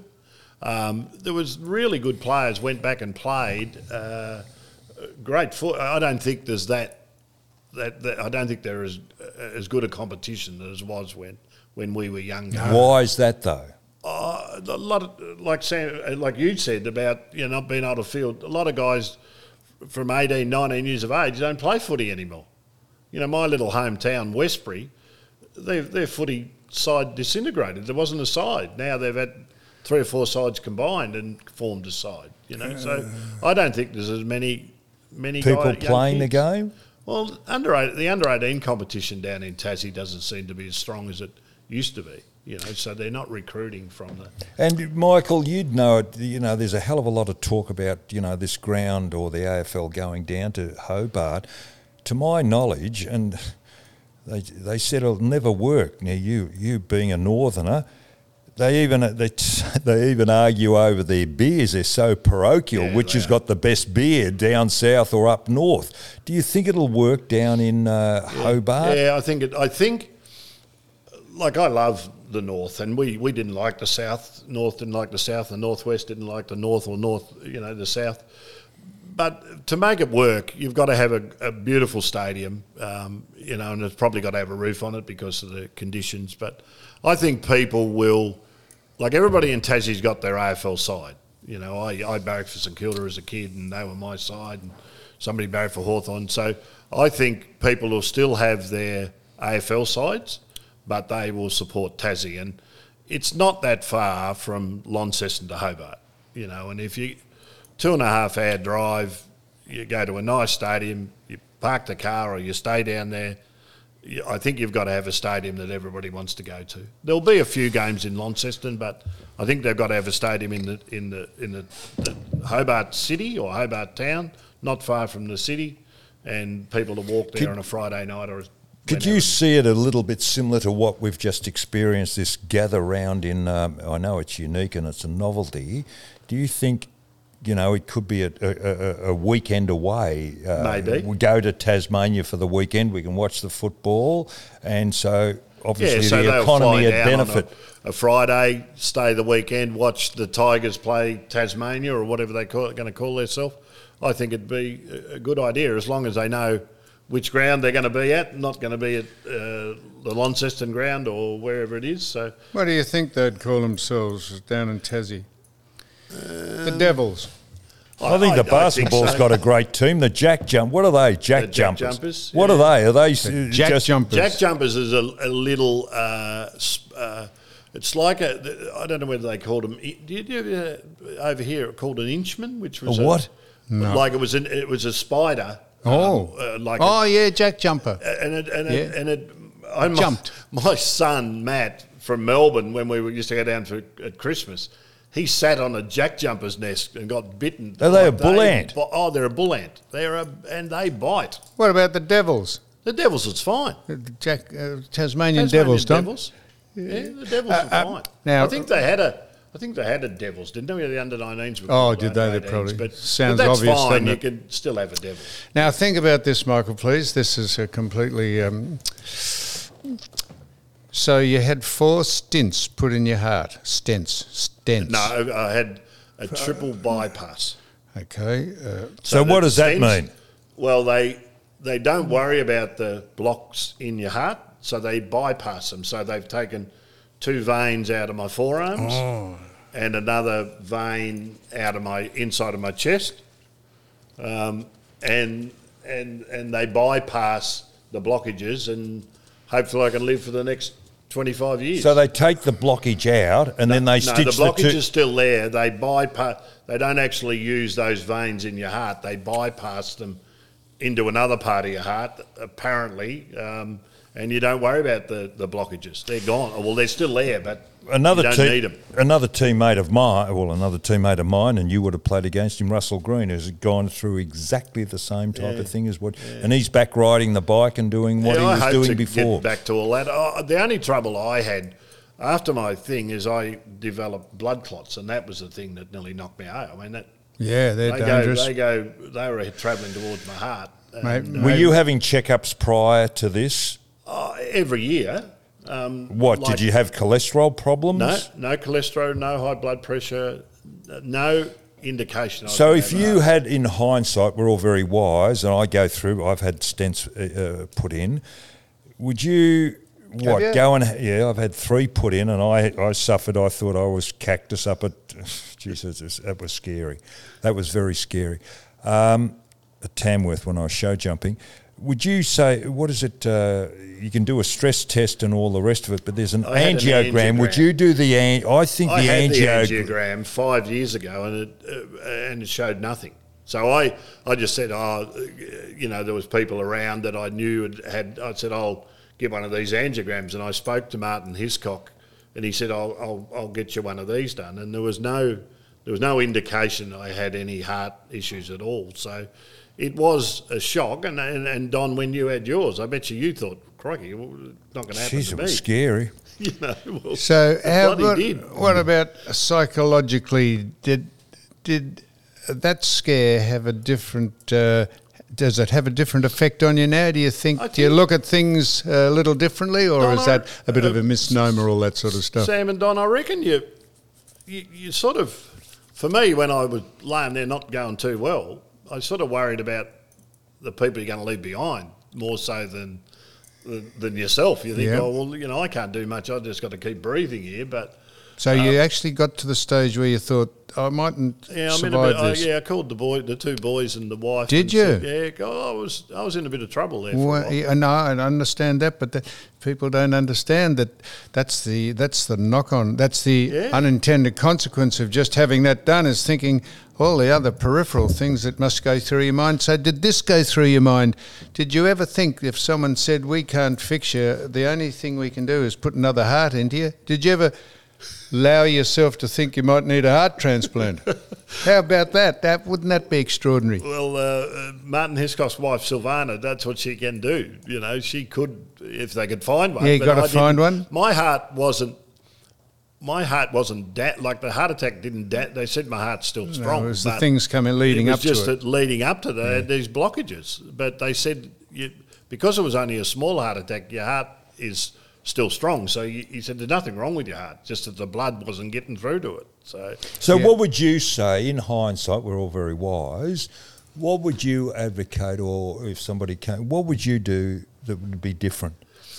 Um, there was really good players went back and played. Uh, great foot. I don't think there's that. That, that I don't think there is as good a competition as was when when we were younger. Why is that though? Uh, a lot of, like Sam, like you said about you know not being able to field. A lot of guys from eighteen, nineteen years of age don't play footy anymore. You know, my little hometown, Westbury, their their footy side disintegrated. There wasn't a side. Now they've had three or four sides combined and formed a side. You know, so I don't think there's as many many People guy, young playing the kids. game? Well, under eight, the under eighteen competition down in Tassie doesn't seem to be as strong as it used to be. You know, so they're not recruiting from the. And Michael, you'd know it. You know, there's a hell of a lot of talk about you know this ground or the A F L going down to Hobart. To my knowledge, and they they said it'll never work. Now, you you being a northerner, they even they they even argue over their beers. They're so parochial, Yeah, which they has are. got the best beer down south or up north. Do you think it'll work down in uh, Hobart? Yeah, I think it. I think, like I love the north, and we, we didn't like the south. North didn't like the south, the northwest didn't like the north or north. You know, the south. but to make it work, you've got to have a, a beautiful stadium, um, you know, and it's probably got to have a roof on it because of the conditions. But I think people will, like everybody in Tassie's got their A F L side. You know, I, I barracked for St Kilda as a kid and they were my side, and somebody barracked for Hawthorn. So I think people will still have their A F L sides, but they will support Tassie. And it's not that far from Launceston to Hobart, you know, and if you, two and a half hour drive, you go to a nice stadium, you park the car or you stay down there, you, I think you've got to have a stadium that everybody wants to go to. There'll be a few games in Launceston, but I think they've got to have a stadium in the in the in the, the Hobart city or Hobart town, not far from the city, and people to walk there Could- on a Friday night or. Could you see it a little bit similar to what we've just experienced, this gather round in, um, I know it's unique and it's a novelty. Do you think, you know, it could be a, a, a weekend away? Uh, Maybe. We go to Tasmania for the weekend, we can watch the football, and so obviously yeah, so the they'll economy fly would down on benefit. A, a Friday, stay the weekend, watch the Tigers play Tasmania or whatever they're going to call themselves. I think it'd be a good idea as long as they know which ground they're going to be at, not going to be at uh, the Launceston ground or wherever it is. So, What do you think they'd call themselves down in Tassie? the Devils. I think the basketball's so. got a great team. The Jack Jump, what are they? Jack The Jack Jumpers. Jumpers, What yeah. are they? Are they s- Jack just Jumpers. Jack Jumpers is a, a little. Uh, s- uh, it's like a. I don't know whether they called them. Did you ever uh, over here called an inchman, which was A what? No. Like it was an, it was a spider. Oh, um, uh, like oh a, yeah, Jack Jumper. and it and Yeah. it, and it I, my, Jumped. My son Matt from Melbourne, when we used to go down for at Christmas, he sat on a jack jumper's nest and got bitten. Are they a Like bull ant? Oh, they're a bull ant. They're a and they bite. What about the Devils? The Devils, it's fine. The Jack uh, Tasmanian, Tasmanian Devils, Tom? Devils. Yeah, the Devils Uh, are uh, fine. now- I think they had a. I think they had a Devils, didn't they? The under nineteens were Oh, called did they? under They eighteens, probably- But, sounds but that's obvious, fine. doesn't You it? can still have a Devils. Now think about this, Michael, please. This is a completely. Um, so you had four stints put in your heart. Stents. Stents. No, I I had a triple bypass. Okay. Uh, So what the does that stents- mean? Well, they they don't worry about the blocks in your heart, so they bypass them. So they've taken two veins out of my forearms Oh. and another vein out of my inside of my chest, um, and and and they bypass the blockages, and hopefully I can live for the next twenty-five years. So they take the blockage out and then they No, stitch the blockage the two. is still there. They bypass. They don't actually use those veins in your heart. They bypass them into another part of your heart, apparently, um, and you don't worry about the, the blockages. They're gone. Well, they're still there, but Another you don't team, need them. another teammate of mine, well, another teammate of mine, and you would have played against him, Russell Green, who's gone through exactly the same type Yeah. of thing as what, and he's back riding the bike and doing what Yeah, he I was hope doing to before. Get back to all that. Oh, the only trouble I had after my thing is I developed blood clots, and that was the thing that nearly knocked me out. I mean, that yeah, they're they dangerous. go, they go, they were travelling towards my heart. Mate, and, Were uh, you having checkups prior to this? uh, every year? Um, What, like- did you have cholesterol problems? No, no cholesterol, no high blood pressure, no indication. I So would if have you a- had, in hindsight, we're all very wise, and I go through, I've had stents uh, uh, put in, would you, what, you? go and, yeah, I've had three put in, and I I suffered, I thought I was cactus up at, Jesus, that was scary. That was very scary. Um, at Tamworth when I was show jumping, would you say, what is it, uh, you can do a stress test and all the rest of it, but there's an I had an angiogram. Would angiogram. you do the, an- I think I the had the angiogram, angiogram five years ago, and it uh, and it showed nothing. So I, I just said, oh, uh, you know, there was people around that I knew had, had I said, I'll get one of these angiograms, and I spoke to Martin Hiscock, and he said, I'll, I'll, I'll get you one of these done, and there was no, there was no indication I had any heart issues at all. So it was a shock, and and, and Don, when you had yours, I bet you you thought, crikey, well, it's not going to happen jeez, to it me. was scary. You know, well, So how bloody about, did. what about psychologically? Did did that scare have a different? Uh, does it have a different effect on you now? Do you think? I do you think- look at things a little differently, or Don, is that a bit I- of a misnomer? All that sort of stuff. Sam and Don, I reckon you, you, you sort of, for me, when I was laying there not going too well, I sort of worried about the people you're going to leave behind more so than than, than yourself. You think, Yeah. oh well, you know, I can't do much. I just got to keep breathing here. But So you actually got to the stage where you thought, I mightn't yeah, I'm in a survive bit, I, this. yeah, I called the boy, the two boys, and the wife. Did and you? said, yeah, God, I was I was in a bit of trouble there. For a Well, while. yeah, no, I understand that, but the, people don't understand that that's the that's the knock on, that's the Yeah. unintended consequence of just having that done, is thinking all the other peripheral things that must go through your mind. So did this go through your mind? Did you ever think if someone said, we can't fix you, the only thing we can do is put another heart into you? Did you ever allow yourself to think you might need a heart transplant? How about that? That wouldn't that be extraordinary? Well, uh, uh, Martin Hiscock's wife, Sylvana, that's what she can do. You know, she could, if they could find one. Yeah, you but gotta I find didn't- one? My heart wasn't, my heart wasn't, da- like the heart attack didn't, da- they said my heart's still strong. No, it was the but things coming leading it up was just to it. that leading up to that, these blockages. But they said, you, because it was only a small heart attack, your heart is still strong. So you, he said, there's nothing wrong with your heart, just that the blood wasn't getting through to it. So So Yeah. what would you say, in hindsight, we're all very wise, what would you advocate, or if somebody came, what would you do that would be different?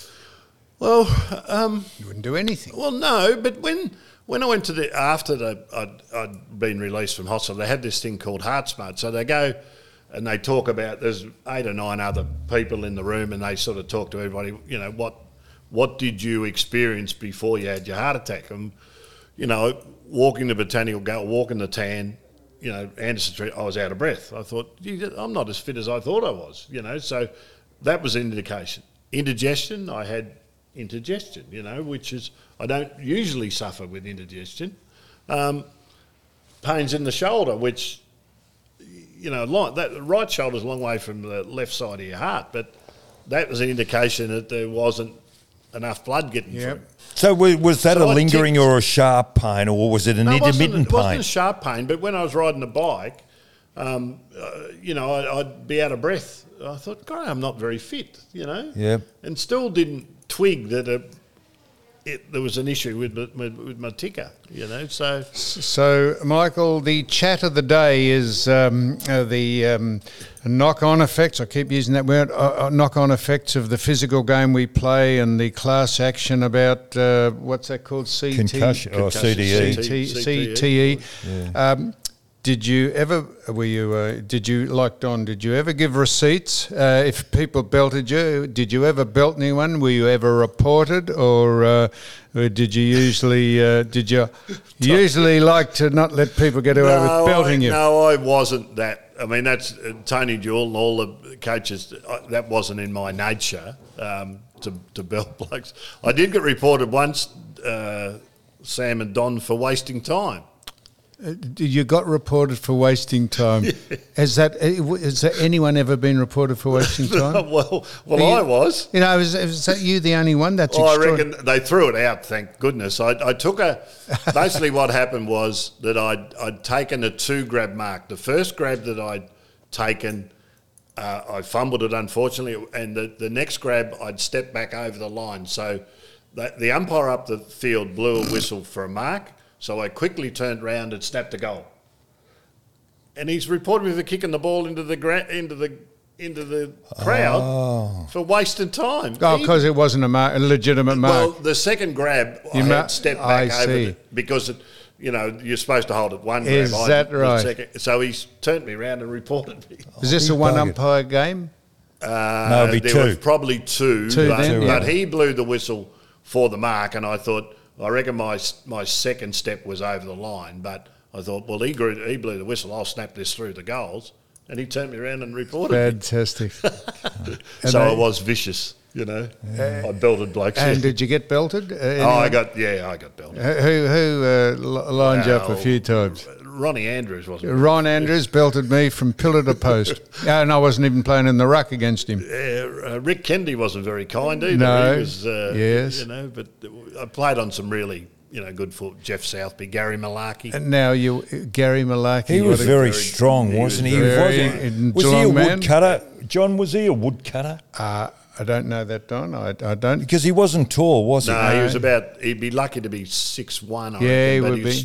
well, um, You wouldn't do anything. Well, no, but when when I went to the after the I'd, I'd been released from hospital, they had this thing called Heart Smart. So they go and they talk about, there's eight or nine other people in the room, and they sort of talk to everybody. You know, what what did you experience before you had your heart attack? And you know, walking the Botanical Garden, walking the Tan, you know, Anderson Street, I was out of breath. I thought, "Gee, I'm not as fit as I thought I was. You know, so that was an indication. Indigestion, I had indigestion, you know, which is, I don't usually suffer with indigestion. Um, pains in the shoulder, which, you know, long, that the right shoulder's a long way from the left side of your heart, but that was an indication that there wasn't enough blood getting Yep. through. So wa- was that So a I lingering ticked- or a sharp pain, or was it an No, it wasn't- intermittent It wasn't pain? a sharp pain, but when I was riding the bike, um, uh, you know, I, I'd be out of breath. I thought, God, I'm not very fit, you know? Yep. And still didn't twig that a, it, there was an issue with, my- with, with my ticker, you know? So, So, Michael, the chat of the day is um, uh, the um, knock-on effects. I keep using that word. Uh, uh, knock-on effects of the physical game we play, and the class action about uh, what's that called? C T Concussion, or Concussion, C D E. C T. C T E. Um, did you ever? Were you? Uh, did you like Don? Did you ever give receipts uh, if people belted you? Did you ever belt anyone? Were you ever reported, or, uh, or did you usually? Uh, did you usually like to not let people get away with belting I, you? no, I wasn't that. I mean, that's uh, Tony Jewell and all the coaches. Uh, that wasn't in my nature um, to, to belt blokes. I did get reported once, uh, Sam and Don, for wasting time. You got reported for wasting time. Has that? Has there anyone ever been reported for wasting time? well, well, Are I you- was. You know, is, is that you the only one? That's Oh, I extraordinary. reckon they threw it out, thank goodness. I, I took a... Basically what happened was that I'd, I'd taken a two grab mark. The first grab that I'd taken, uh, I fumbled it unfortunately, and the, the next grab I'd stepped back over the line. So the, the umpire up the field blew a whistle for a mark, so I quickly turned round and snapped a goal. And he's reported me for kicking the ball into the gra- into the into the crowd for wasting time. Oh, He- because it wasn't a, mark, a legitimate well, mark. the second grab, You I ma- had stepped I back over see. it because, it, you know, you're supposed to hold it one Is grab. I that did the right? second. So he's turned me around and reported me. Is this Oh, a one buggered. umpire game? Uh, No, it'd be there two. was probably two, Two but, then, but yeah. he blew the whistle for the mark, and I thought, I reckon my my second step was over the line, but I thought, well, he, grew, he blew the whistle, I'll snap this through the goals, and he turned me around and reported me. Fantastic. And So they- I was vicious, you know. I belted blokes. And did you get belted? Uh, oh, I anyone? got, yeah, I got belted. Who who uh, li- lined you up a Well, few times? Ronnie Andrews wasn't. Ron Andrews belted me from pillar to post. Yeah, and I wasn't even playing in the ruck against him. Uh, uh, Rick Kennedy wasn't very kind either. No, He was, uh, yes. You know, but I played on some really, you know, good foot. Jeff Southby, Gary Malarkey. And now you, Gary Malarkey. He was what a- very, very- strong, he was wasn't he? very wasn't was he a Geelong man. woodcutter? John, was he a woodcutter? Uh, I don't know that, Don. I, I don't. Because he wasn't tall, was he? no, he was about. He'd be lucky to be six one. I Yeah, reckon, he but would he was be.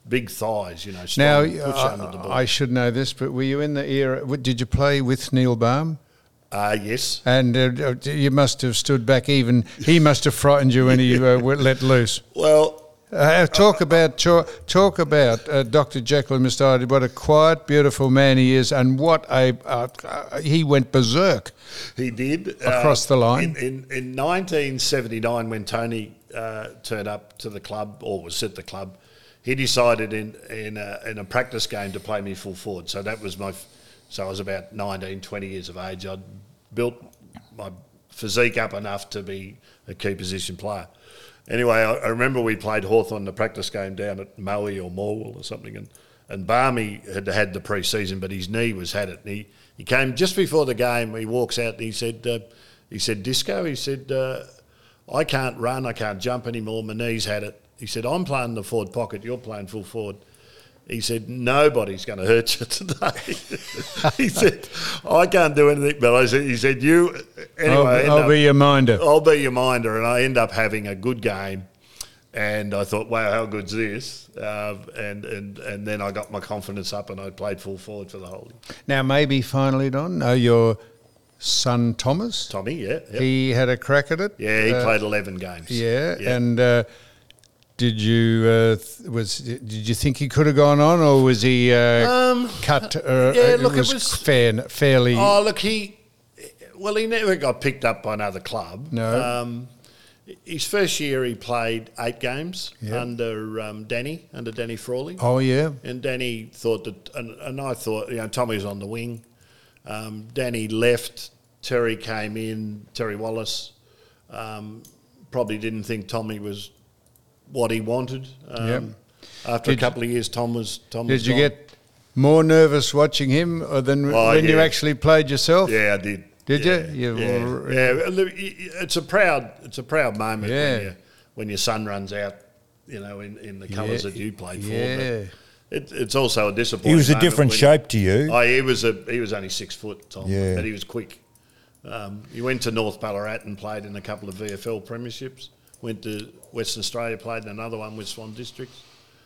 big thighs, you know. Now, Strong, push under the ball. I, I should know this, but were you in the era? w- Did you play with Neil Baum? Uh, yes. And uh, you must have stood back. Even he must have frightened you when he uh, were let loose. Well, Uh, talk about talk, talk about uh, Doctor Jekyll and Mister Hyde. What a quiet, beautiful man he is, and what a uh, uh, he went berserk. he did. Across the line. In, in, in nineteen seventy-nine, when Tony uh, turned up to the club, or was at the club, he decided in, in, a, in a practice game to play me full forward. So that was my... F- so I was about nineteen, twenty years of age. I'd built my physique up enough to be a key position player. Anyway, I, I remember we played Hawthorn the practice game down at Moe or Morwell or something, and, and Barmy had had the pre-season, but his knee was had it. And he, he came just before the game. He walks out and he said, uh, he said, Disco, he said, uh, I can't run, I can't jump anymore. My knee's had it. He said, I'm playing the forward pocket. You're playing full forward. He said, nobody's going to hurt you today. He said, I can't do anything. But I said, he said, you, anyway. I'll, I'll up, be your minder. I'll be your minder. And I end up having a good game. And I thought, wow, how good's this? Uh, and, and, and then I got my confidence up and I played full forward for the whole year. Now, maybe finally, Don, uh, your son Thomas, Tommy, yeah. Yep. he had a crack at it. Yeah, he Uh, played eleven games. Yeah, Yeah. and uh, did you uh, th- was did you think he could have gone on, or was he uh, Um, cut? Uh, yeah, it look, it was, was- fair, fairly. Oh, look, he... Well, he never got picked up by another club. No. Um, his first year he played eight games Yeah. under um, Danny, under Danny Frawley. Oh yeah, And Danny thought that... And, and I thought, you know, Tommy was on the wing. Um, Danny left. Terry came in. Terry Wallace. Um, probably didn't think Tommy was what he wanted. Um, Yep. After Did- a couple of years, Tom was... Tom was did you gone. get more nervous watching him or than Oh, when you yeah. actually played yourself? Yeah, I did. Did yeah, you? You Yeah, were- yeah. Look, It's a proud, it's a proud moment Yeah. when, you, when your son runs out, you know, in, in the colours Yeah, that you played for. yeah. But it, it's also a disappointing. He was a moment different when- shape to you. Oh, he was a he was only six foot, Tom, Yeah. but he was quick. Um, he went to North Ballarat and played in a couple of V F L premierships. Went to Western Australia, played in another one with Swan Districts.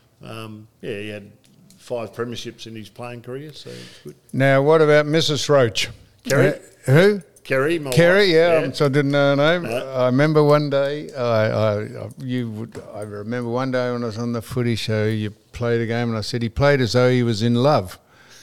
Um, yeah, he had five premierships in his playing career, so it's good. Now, what about Missus Roach? Kerry? Uh, who? Kerry, my Kerry, wife, yeah, um, so I didn't know her name. No. I remember one day, I, I, you would, I remember one day when I was on the footy show, you played a game, and I said he played as though he was in love,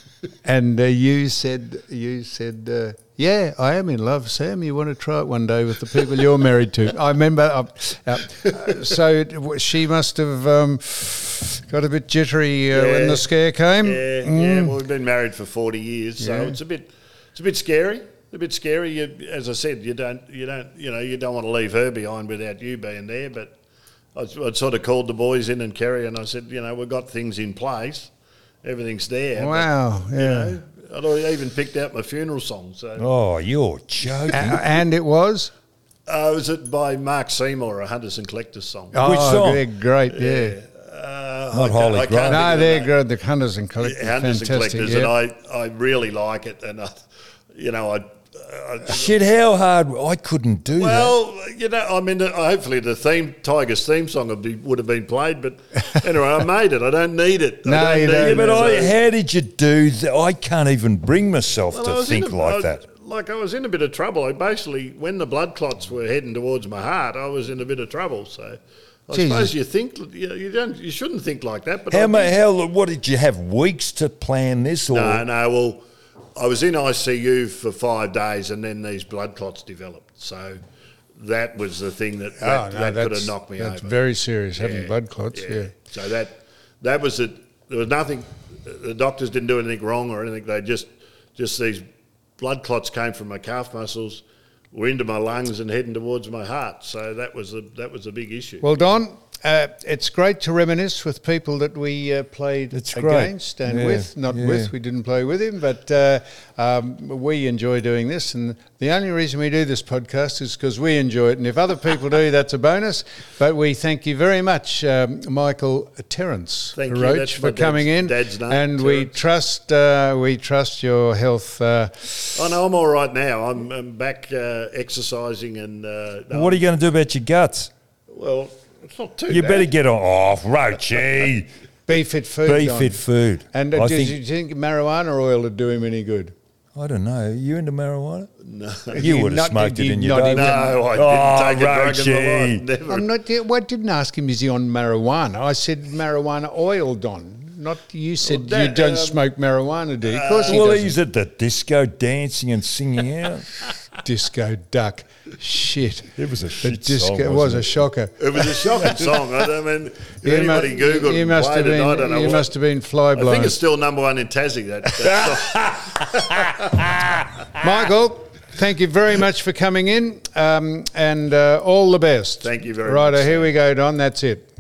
and uh, you said, you said, uh, yeah, I am in love, Sam. You want to try it one day with the people you're married to? I remember. Uh, uh, so it, she must have um, got a bit jittery uh, when Yeah. the scare came. Yeah, yeah. Mm. Well, we've been married for forty years, so Yeah. it's a bit, it's a bit scary. A bit scary. You, as I said, you don't, you don't, you know, you don't want to leave her behind without you being there. But I, I sort of called the boys in and Kerry, and I said, you know, we've got things in place, everything's there. Wow, but, yeah. You know, I'd already even picked out my funeral song. So Oh, you're joking. A- and it was. uh, was it by Mark Seymour, a Hunters and Collectors song? Which Oh, song? they're great, yeah. Uh, Not I can't- Holy I can't Grail. think No, of the they're name. good. The Hunters and Collectors, Hunters and fantastic. Collectors, yeah. and I, I really like it, and I, you know, I. I Shit, how hard? I couldn't do that. Well, you know, I mean, uh, hopefully the theme Tigers theme song would, be, would have been played, but anyway, I made it. I don't need it. I No, don't you need don't. Yeah, it. but I, So- how did you do that? I can't even bring myself Well, I to was in think a- like I- that. Like I was in a bit of trouble. I basically, when the blood clots were heading towards my heart, I was in a bit of trouble. So I Jesus. suppose you think you, you don't, you shouldn't think like that. But How, I ma- did. how? What did you have? Weeks to plan this, or No, no. Well, I was in I C U for five days, and then these blood clots developed. So that was the thing that that, Oh, no, that could that's- have knocked me That's over. very serious, having blood clots, yeah. So that that was it. There was nothing. The doctors didn't do anything wrong or anything. They just just these blood clots came from my calf muscles, were into my lungs and heading towards my heart. So that was a that was a big issue. Well, Don, uh, it's great to reminisce with people that we uh, played It's great. against and Yeah, with. Not yeah. with, we didn't play with him, but uh, um, we enjoy doing this. And the only reason we do this podcast is because we enjoy it. And if other people do, that's a bonus. But we thank you very much, um, Michael Terence Thank you. Roach, That's for my dad's- coming in. dad's name, and we Terence. trust uh, we trust your health. Uh, Oh no, I'm all right now. I'm, I'm back uh, exercising and. Uh, no, what are you going to do about your guts? Well, it's not too. You bad. better get on. Oh, Roachy. Be Fit Food. Be Don. Fit Food. And uh, I did think, you think marijuana oil would do him any good? I don't know. Are you into marijuana? No. You You would have not- smoked it you in your not day. even- No, I Oh, didn't take a drug in my Roachie. life. Never. I'm not. Well, I didn't ask him. Is he on marijuana? I said marijuana oil, Don. Not you said Well, that, you don't um, smoke marijuana, do you? Of course he Well, doesn't. he's at the disco dancing and singing out. Disco Duck. Shit. It was a The shit disco song, it was wasn't a it? shocker. It was a shocking song. I don't mean, if You anybody mu- Googled you and must played have it, I been. don't know You what. must have been fly I think blind. it's still number one in Tassie. That, that song. Michael, thank you very much for coming in, um, and uh, all the best. Thank you very Righto, much, here sir. we go, Don. That's it.